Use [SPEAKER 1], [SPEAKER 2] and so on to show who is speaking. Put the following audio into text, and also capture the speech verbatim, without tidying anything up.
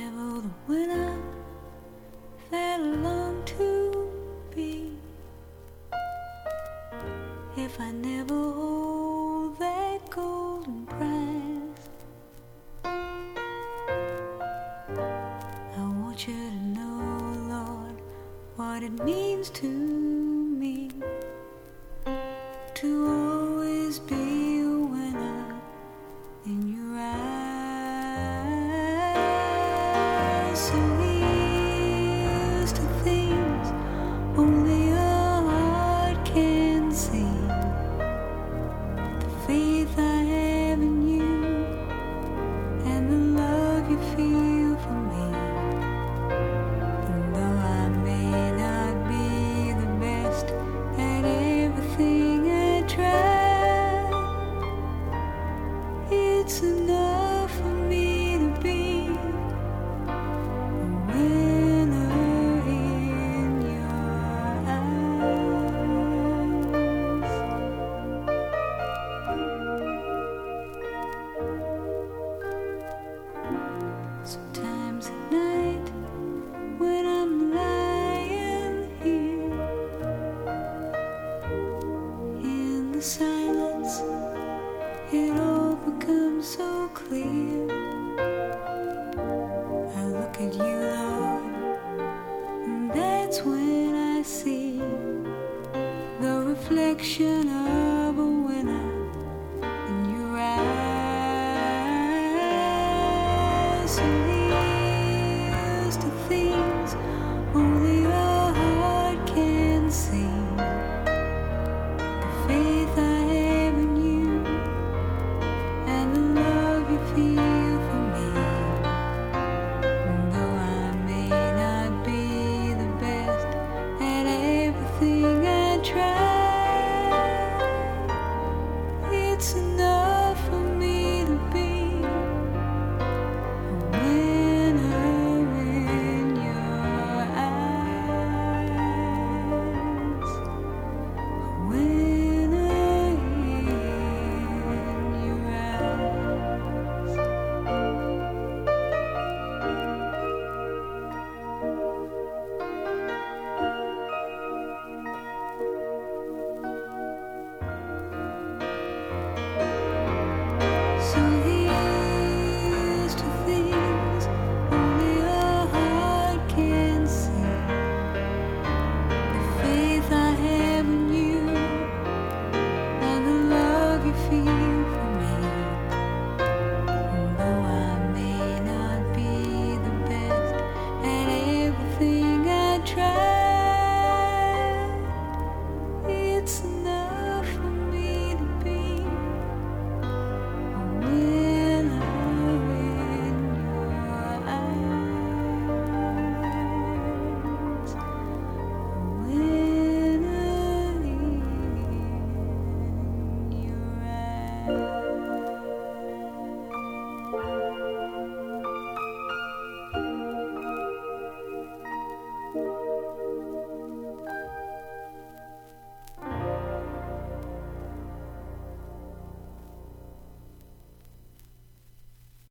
[SPEAKER 1] never the winner that I long to be, if I never hold that golden prize, I want you to know, Lord, what it means to me to always be a winner in your eyes. So here's to things only a heart can see, the faith I have in you and the love you feel for me. And though I may not be the best at everything I try, it's enough for me to be a winner in your eyes. Sometimes at night when I'm lying here in the silence, it all becomes so clear. I look at you, Lord, and that's when I see the reflection of